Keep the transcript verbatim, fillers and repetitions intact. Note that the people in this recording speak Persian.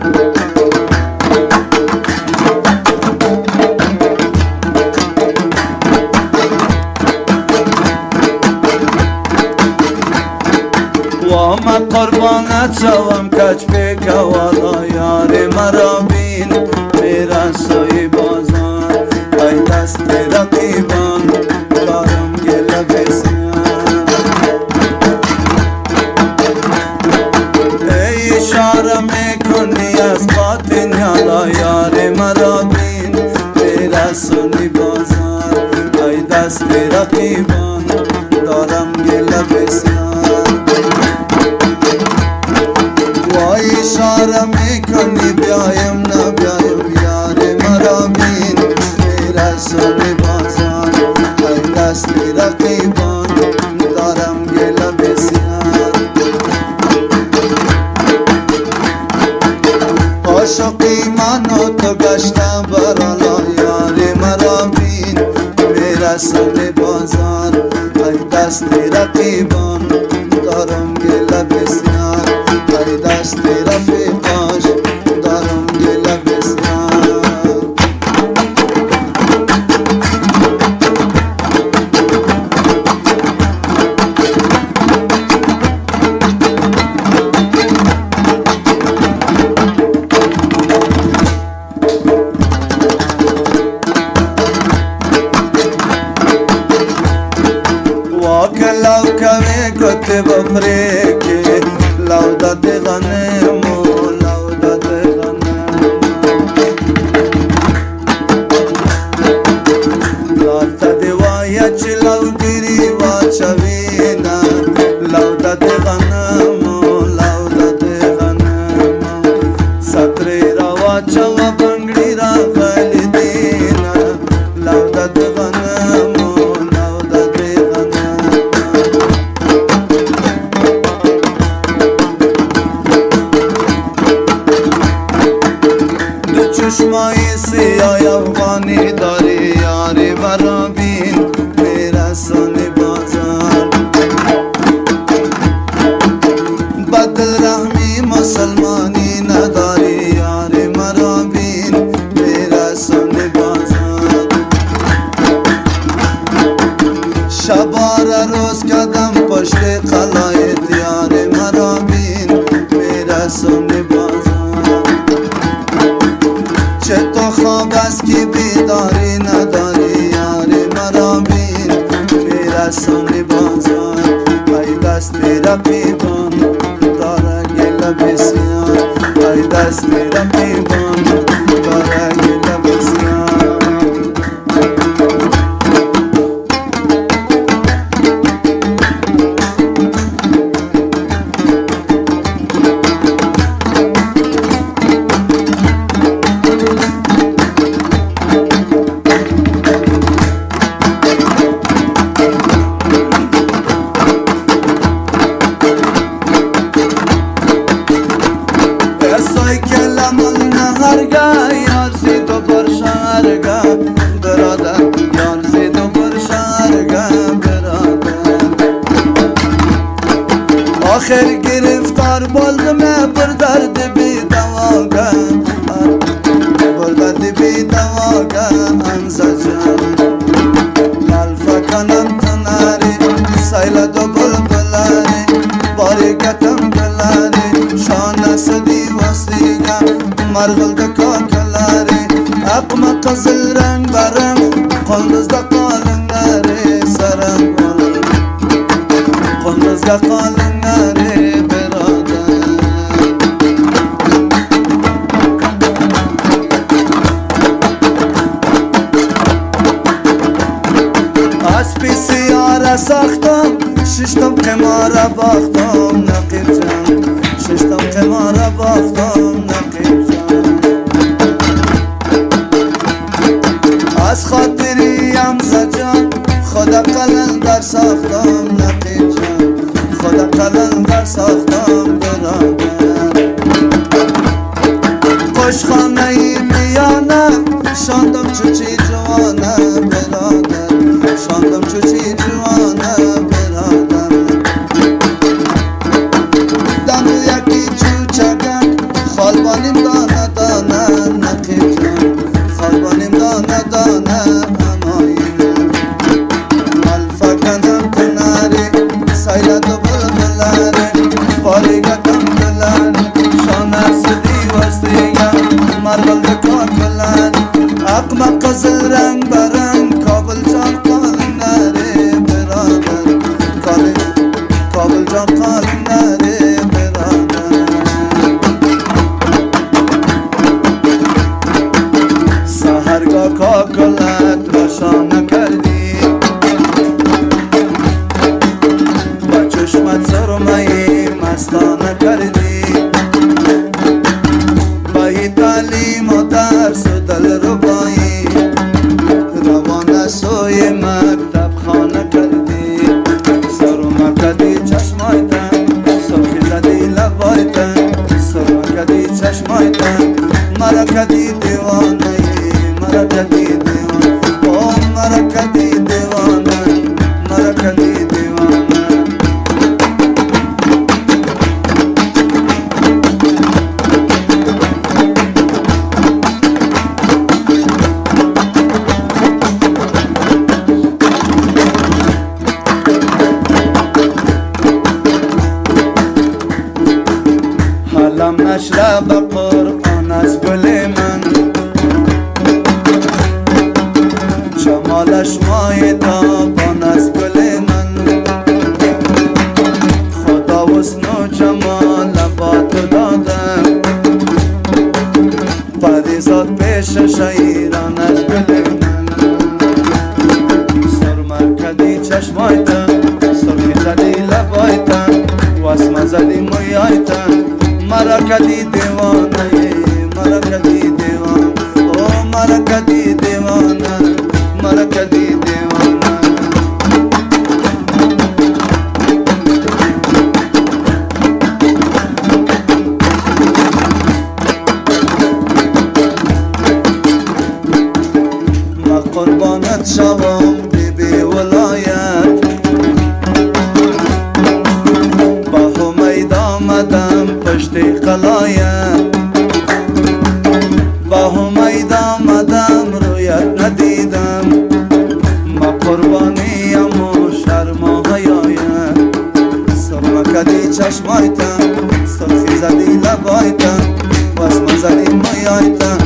وام قربانت شوم کج پیک والا یار مرا بین میرا سوی بازار ای دست رقیبان دارم گله بسیار ای اشاره میکنی از باطن یالا یار مرا بین میرا سوی بازار ای دست رقیبان دارم گله بسیار وای اشاره میکنی بیایم نه بیایم یار مرا بین میرا سوی بازار ای دست رقیبان دارم گله بسیار عاشقی منو تو گشتم برالا یار مرا بین میرا سوی بازار ای دست رقیبان دارم گله بسیار ای دست رفیقاش دارم گله بسیار واکلاو کوي کوته بفره کې لو دد غنمو لو دد غنمو لالتا دی وایا چې لو ګری واچوینا لو دد غنمو لو دد غنمو ستري را واچو بنگړي را غل دینا لو دد غنمو چشمای سیاه افغانی داری یاری مرا بین میرا سوی بازار بدل رحمی مسلمانی نداری یاری مرا بین میرا سوی بازار شبار روز کدم پشت قلایت یاری مرا بین میرا سوی بازار چه تو خواب است که بیداری نداری یاری مرا بین میرا سوی بازار ای دست رقیبان داره گله بسیار ای دست رقیبان داره گله بسیار آخر گرفتار بولدم بر درد بی دواگه بر درد بی دواگه انزا جان لالفا کنم تناری سایل دو بلبلاری باری کتم گلاری شانه سدی وسیگه مرغل دکا کلاری اقم قزل رنگ برنگ قلنز دقالنگاری سرم قلنز دقالنگاری برادر اسبی سیاره ساختم ششتم قماره باختم نقیب جان ششتم قماره باختم نقیب جان از خاطری امزه جان خدا قلندر ساختم نقیب جان خدا قلندر ساختم برادر قشخانه ای میانه شاندم چوچی جوانه برادر شاندم چوچی جوانه برادر دانو یکی چوچگن خالبانیم دار سدی وستیگم مربل دکار بلند اقمق قزل رنگ برنگ کابل جان قال نره برادر کابل جان قال نره برادر سهرگاه کاکلت روشن کردی با چشمت سرمهی مستانه کردی با هی تعلیم و درس و دل ربایی روانه سوی مکتب خانه کردی سرمه کردی چشمایتن سرخی زدی لبایتن سرمه کردی چشمایتن مرا کردی دیوانه مرا کردی دیوانه او مرا کردی دیوانه مرا کردی دیوانه حالم نشره به قرآن از گل من جمالش ماه تابان از گل من خدا حسن و جمال با تو دادم پریزاد پیش شیران از گل من سرمه کردی چشمایتن سرخی زدی لبایتن واسمه زدی مویایتن مرا کردی دیوانه مرا کردی دیوانه او مرا کردی دیوانه مرا کردی دیوانه ما قربانت شوم بی بی ولایت با همید آمدم پشت قلایت با همید آمدم رویت ندیدم ما قربانیم و شرم و حیایت سرمه کردی چشمایتن سرخی زدی لبایتن واسمه زدی مویایتن